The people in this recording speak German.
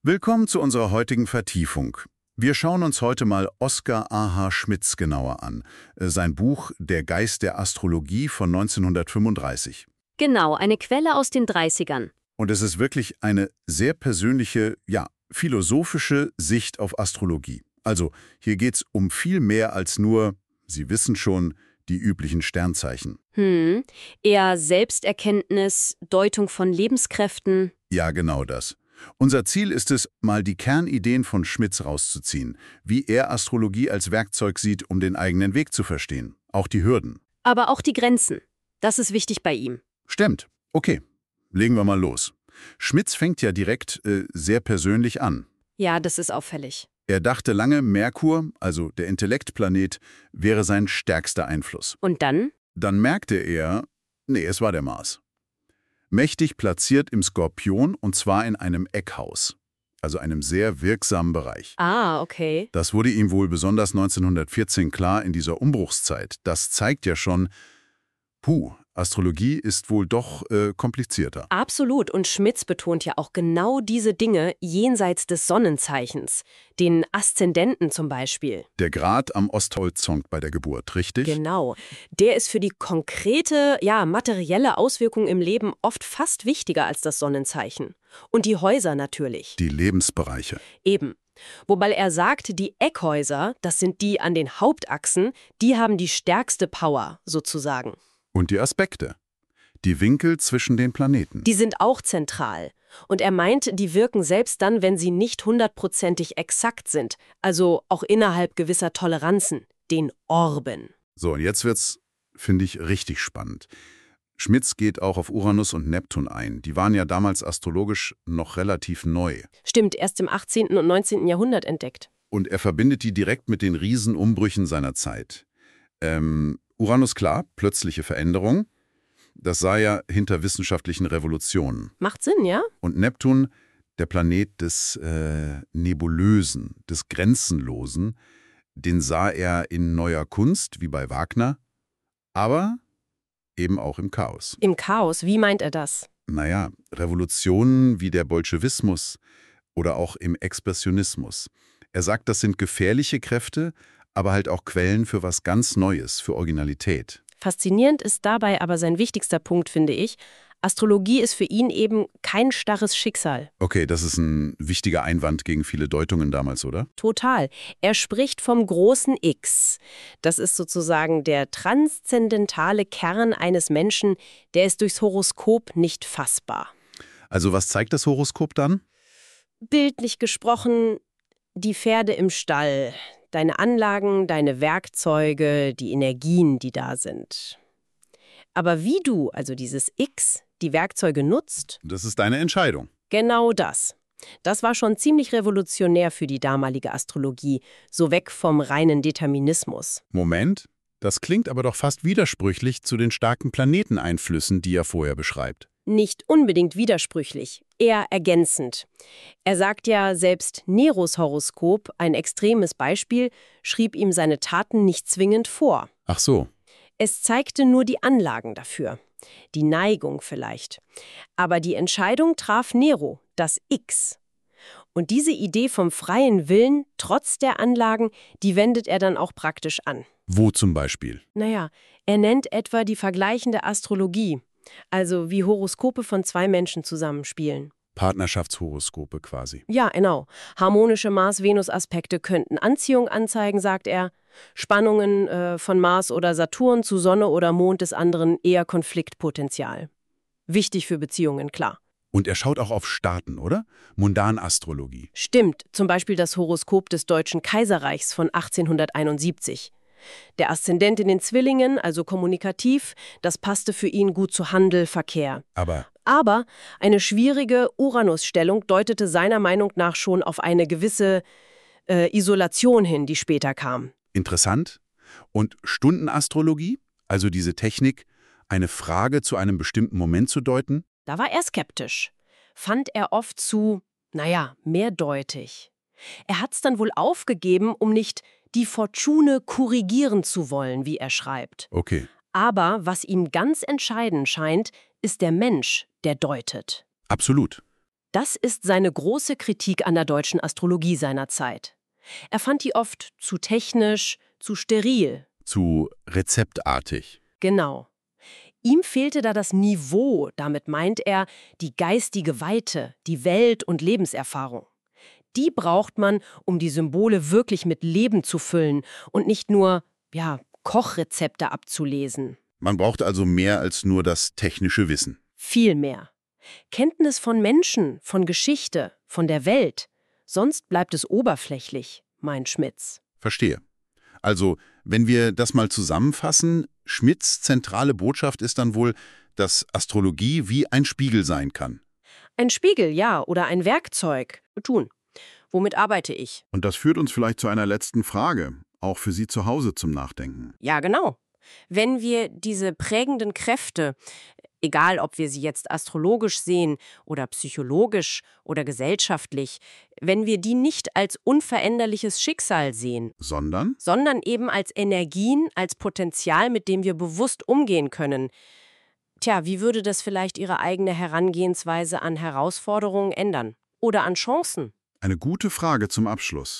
Willkommen zu unserer heutigen Vertiefung. Wir schauen uns heute mal Oskar A.H. Schmitz genauer an. Sein Buch »Der Geist der Astrologie« von 1935. Genau, eine Quelle aus den 30ern. Und es ist wirklich eine sehr persönliche, philosophische Sicht auf Astrologie. Also, hier geht's um viel mehr als nur, Sie wissen schon, die üblichen Sternzeichen. Eher Selbsterkenntnis, Deutung von Lebenskräften. Ja, genau das. Unser Ziel ist es, mal die Kernideen von Schmitz rauszuziehen, wie er Astrologie als Werkzeug sieht, um den eigenen Weg zu verstehen. Auch die Hürden. Aber auch die Grenzen. Das ist wichtig bei ihm. Stimmt. Okay, legen wir mal los. Schmitz fängt ja direkt sehr persönlich an. Ja, das ist auffällig. Er dachte lange, Merkur, also der Intellektplanet, wäre sein stärkster Einfluss. Und dann? Dann merkte er, es war der Mars. Mächtig platziert im Skorpion und zwar in einem Eckhaus, also einem sehr wirksamen Bereich. Ah, okay. Das wurde ihm wohl besonders 1914 klar in dieser Umbruchszeit. Das zeigt ja schon, Astrologie ist wohl doch komplizierter. Absolut. Und Schmitz betont ja auch genau diese Dinge jenseits des Sonnenzeichens. Den Aszendenten zum Beispiel. Der Grad am Osthorizont bei der Geburt, richtig? Genau. Der ist für die konkrete, materielle Auswirkung im Leben oft fast wichtiger als das Sonnenzeichen. Und die Häuser natürlich. Die Lebensbereiche. Eben. Wobei er sagt, die Eckhäuser, das sind die an den Hauptachsen, die haben die stärkste Power, sozusagen. Und die Aspekte. Die Winkel zwischen den Planeten. Die sind auch zentral. Und er meint, die wirken selbst dann, wenn sie nicht 100%ig exakt sind, also auch innerhalb gewisser Toleranzen, den Orben. So, und jetzt wird's, finde ich, richtig spannend. Schmitz geht auch auf Uranus und Neptun ein. Die waren ja damals astrologisch noch relativ neu. Stimmt, erst im 18. und 19. Jahrhundert entdeckt. Und er verbindet die direkt mit den Riesenumbrüchen seiner Zeit. Uranus, klar, plötzliche Veränderung. Das sah ja hinter wissenschaftlichen Revolutionen. Macht Sinn, ja? Und Neptun, der Planet des Nebulösen, des Grenzenlosen, den sah er in neuer Kunst, wie bei Wagner, aber eben auch im Chaos. Im Chaos, wie meint er das? Revolutionen wie der Bolschewismus oder auch im Expressionismus. Er sagt, das sind gefährliche Kräfte, aber halt auch Quellen für was ganz Neues, für Originalität. Faszinierend ist dabei aber sein wichtigster Punkt, finde ich. Astrologie ist für ihn eben kein starres Schicksal. Okay, das ist ein wichtiger Einwand gegen viele Deutungen damals, oder? Total. Er spricht vom großen X. Das ist sozusagen der transzendentale Kern eines Menschen, der ist durchs Horoskop nicht fassbar. Also was zeigt das Horoskop dann? Bildlich gesprochen, die Pferde im Stall. Deine Anlagen, deine Werkzeuge, die Energien, die da sind. Aber wie du, also dieses X, die Werkzeuge nutzt? Das ist deine Entscheidung. Genau das. Das war schon ziemlich revolutionär für die damalige Astrologie, so weg vom reinen Determinismus. Moment, das klingt aber doch fast widersprüchlich zu den starken Planeteneinflüssen, die er vorher beschreibt. Nicht unbedingt widersprüchlich, eher ergänzend. Er sagt ja, selbst Neros Horoskop, ein extremes Beispiel, schrieb ihm seine Taten nicht zwingend vor. Ach so. Es zeigte nur die Anlagen dafür. Die Neigung vielleicht. Aber die Entscheidung traf Nero, das X. Und diese Idee vom freien Willen, trotz der Anlagen, die wendet er dann auch praktisch an. Wo zum Beispiel? Er nennt etwa die vergleichende Astrologie. Also wie Horoskope von zwei Menschen zusammenspielen. Partnerschaftshoroskope quasi. Ja, genau. Harmonische Mars-Venus-Aspekte könnten Anziehung anzeigen, sagt er. Spannungen von Mars oder Saturn zu Sonne oder Mond des anderen eher Konfliktpotenzial. Wichtig für Beziehungen, klar. Und er schaut auch auf Staaten, oder? Mundanastrologie. Stimmt, zum Beispiel das Horoskop des Deutschen Kaiserreichs von 1871. Der Aszendent in den Zwillingen, also kommunikativ, das passte für ihn gut zu Handel, Verkehr. Aber eine schwierige Uranusstellung deutete seiner Meinung nach schon auf eine gewisse Isolation hin, die später kam. Interessant. Und Stundenastrologie, also diese Technik, eine Frage zu einem bestimmten Moment zu deuten? Da war er skeptisch. Fand er oft zu, mehrdeutig. Er hat's dann wohl aufgegeben, um nicht die Fortune korrigieren zu wollen, wie er schreibt. Okay. Aber was ihm ganz entscheidend scheint, ist der Mensch, der deutet. Absolut. Das ist seine große Kritik an der deutschen Astrologie seiner Zeit. Er fand die oft zu technisch, zu steril. Zu rezeptartig. Genau. Ihm fehlte da das Niveau, damit meint er die geistige Weite, die Welt- und Lebenserfahrung. Die braucht man, um die Symbole wirklich mit Leben zu füllen und nicht nur, Kochrezepte abzulesen. Man braucht also mehr als nur das technische Wissen. Viel mehr. Kenntnis von Menschen, von Geschichte, von der Welt. Sonst bleibt es oberflächlich, meint Schmitz. Verstehe. Also, wenn wir das mal zusammenfassen, Schmitz' zentrale Botschaft ist dann wohl, dass Astrologie wie ein Spiegel sein kann. Ein Spiegel, ja, oder ein Werkzeug. Tun. Womit arbeite ich? Und das führt uns vielleicht zu einer letzten Frage, auch für Sie zu Hause zum Nachdenken. Ja, genau. Wenn wir diese prägenden Kräfte, egal ob wir sie jetzt astrologisch sehen oder psychologisch oder gesellschaftlich, wenn wir die nicht als unveränderliches Schicksal sehen, Sondern eben als Energien, als Potenzial, mit dem wir bewusst umgehen können. Tja, wie würde das vielleicht Ihre eigene Herangehensweise an Herausforderungen ändern? Oder an Chancen? eine gute Frage zum Abschluss.